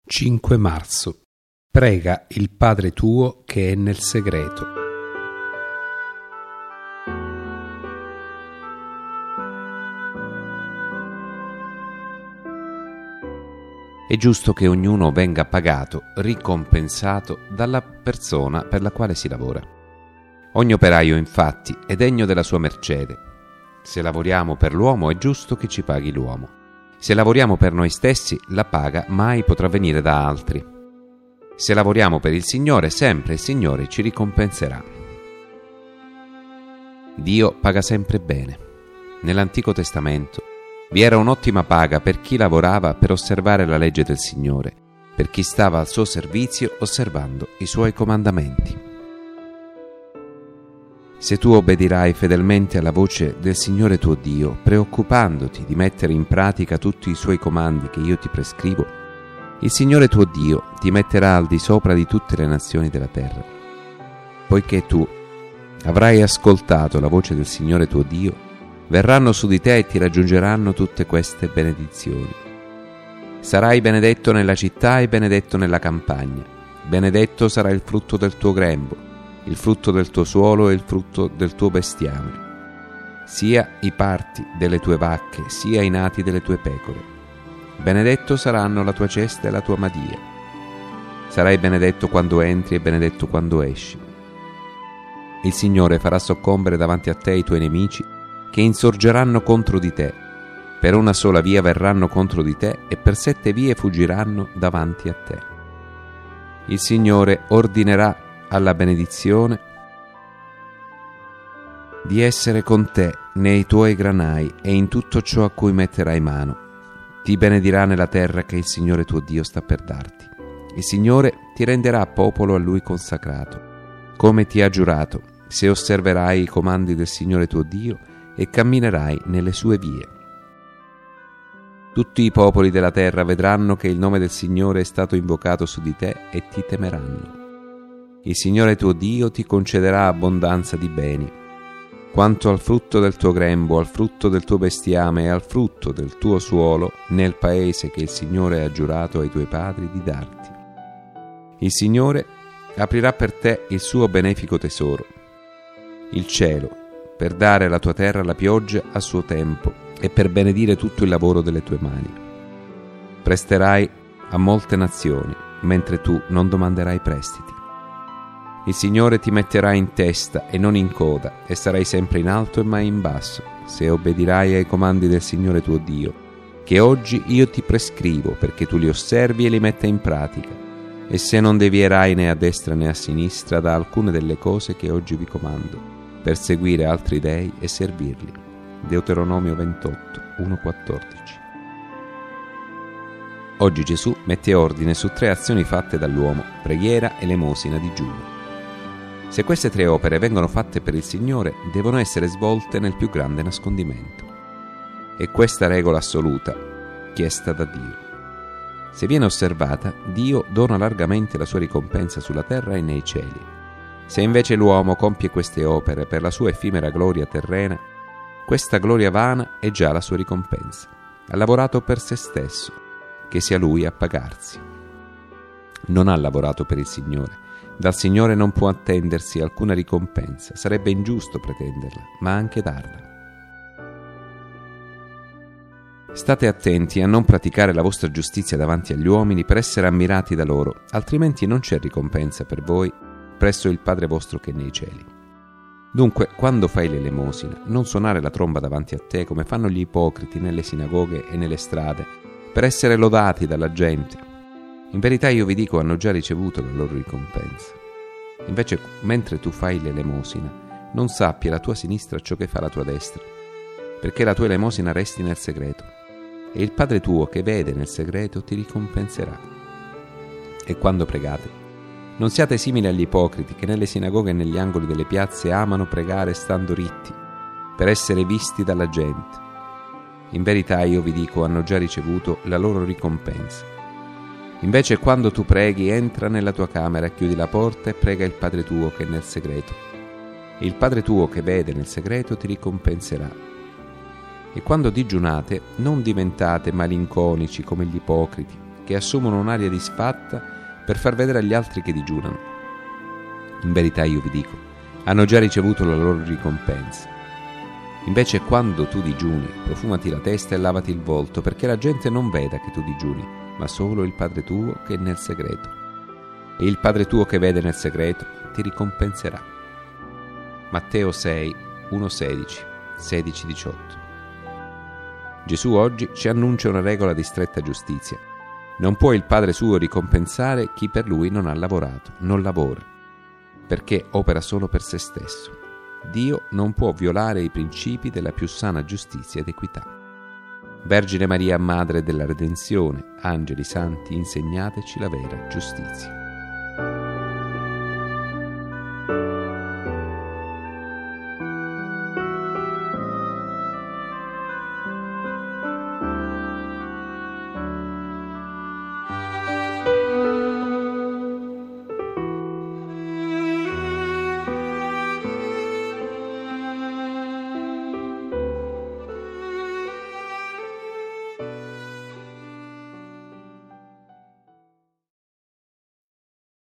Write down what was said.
5 marzo. Prega il Padre tuo che è nel segreto. È giusto che ognuno venga pagato, ricompensato dalla persona per la quale si lavora. Ogni operaio, infatti, è degno della sua mercede. Se lavoriamo per l'uomo, è giusto che ci paghi l'uomo. Se lavoriamo per noi stessi, la paga mai potrà venire da altri. Se lavoriamo per il Signore, sempre il Signore ci ricompenserà. Dio paga sempre bene. Nell'Antico Testamento vi era un'ottima paga per chi lavorava per osservare la legge del Signore, per chi stava al suo servizio osservando i suoi comandamenti. Se tu obbedirai fedelmente alla voce del Signore tuo Dio, preoccupandoti di mettere in pratica tutti i suoi comandi che io ti prescrivo, il Signore tuo Dio ti metterà al di sopra di tutte le nazioni della terra. Poiché tu avrai ascoltato la voce del Signore tuo Dio, verranno su di te e ti raggiungeranno tutte queste benedizioni. Sarai benedetto nella città e benedetto nella campagna. Benedetto sarà il frutto del tuo grembo, il frutto del tuo suolo e il frutto del tuo bestiame, sia i parti delle tue vacche, sia i nati delle tue pecore. Benedetto saranno la tua cesta e la tua madia. Sarai benedetto quando entri e benedetto quando esci. Il Signore farà soccombere davanti a te i tuoi nemici che insorgeranno contro di te. Per una sola via verranno contro di te e per 7 vie fuggiranno davanti a te. Il Signore ordinerà alla benedizione di essere con te nei tuoi granai e in tutto ciò a cui metterai mano. Ti benedirà nella terra che il Signore tuo Dio sta per darti. Il Signore ti renderà popolo a Lui consacrato, come ti ha giurato, se osserverai i comandi del Signore tuo Dio e camminerai nelle sue vie. Tutti i popoli della terra vedranno che il nome del Signore è stato invocato su di te e ti temeranno. Il Signore tuo Dio ti concederà abbondanza di beni. Quanto al frutto del tuo grembo, al frutto del tuo bestiame e al frutto del tuo suolo, nel paese che il Signore ha giurato ai tuoi padri di darti. Il Signore aprirà per te il suo benefico tesoro, il cielo, per dare alla tua terra la pioggia a suo tempo e per benedire tutto il lavoro delle tue mani. Presterai a molte nazioni, mentre tu non domanderai prestiti. Il Signore ti metterà in testa e non in coda, e sarai sempre in alto e mai in basso, se obbedirai ai comandi del Signore tuo Dio, che oggi io ti prescrivo perché tu li osservi e li metta in pratica, e se non devierai né a destra né a sinistra da alcune delle cose che oggi vi comando, per seguire altri dei e servirli. Deuteronomio 28, 1-14. Oggi Gesù mette ordine su 3 azioni fatte dall'uomo: preghiera, elemosina, digiuno. Se queste 3 opere vengono fatte per il Signore, devono essere svolte nel più grande nascondimento. È questa regola assoluta, chiesta da Dio. Se viene osservata, Dio dona largamente la sua ricompensa sulla terra e nei cieli. Se invece l'uomo compie queste opere per la sua effimera gloria terrena, questa gloria vana è già la sua ricompensa. Ha lavorato per se stesso, che sia Lui a pagarsi. Non ha lavorato per il Signore. Dal Signore non può attendersi alcuna ricompensa, sarebbe ingiusto pretenderla, ma anche darla. State attenti a non praticare la vostra giustizia davanti agli uomini per essere ammirati da loro, altrimenti non c'è ricompensa per voi presso il Padre vostro che è nei cieli. Dunque, quando fai l'elemosina, non suonare la tromba davanti a te come fanno gli ipocriti nelle sinagoghe e nelle strade, per essere lodati dalla gente. In verità io vi dico, hanno già ricevuto la loro ricompensa. Invece, mentre tu fai l'elemosina, non sappia la tua sinistra ciò che fa la tua destra, perché la tua elemosina resti nel segreto, e il Padre tuo che vede nel segreto ti ricompenserà. E quando pregate, non siate simili agli ipocriti che nelle sinagoghe e negli angoli delle piazze amano pregare stando ritti, per essere visti dalla gente. In verità io vi dico, hanno già ricevuto la loro ricompensa. Invece quando tu preghi, entra nella tua camera, chiudi la porta e prega il Padre tuo che è nel segreto. E il Padre tuo che vede nel segreto ti ricompenserà. E quando digiunate, non diventate malinconici come gli ipocriti, che assumono un'aria disfatta per far vedere agli altri che digiunano. In verità io vi dico, hanno già ricevuto la loro ricompensa. Invece quando tu digiuni, profumati la testa e lavati il volto, perché la gente non veda che tu digiuni, ma solo il Padre tuo che è nel segreto. E il Padre tuo che vede nel segreto ti ricompenserà. Matteo 6, 1-16, 16-18. Gesù oggi ci annuncia una regola di stretta giustizia. Non può il Padre suo ricompensare chi per lui non ha lavorato, non lavora, perché opera solo per se stesso. Dio non può violare i principi della più sana giustizia ed equità. Vergine Maria, Madre della Redenzione, angeli santi, insegnateci la vera giustizia.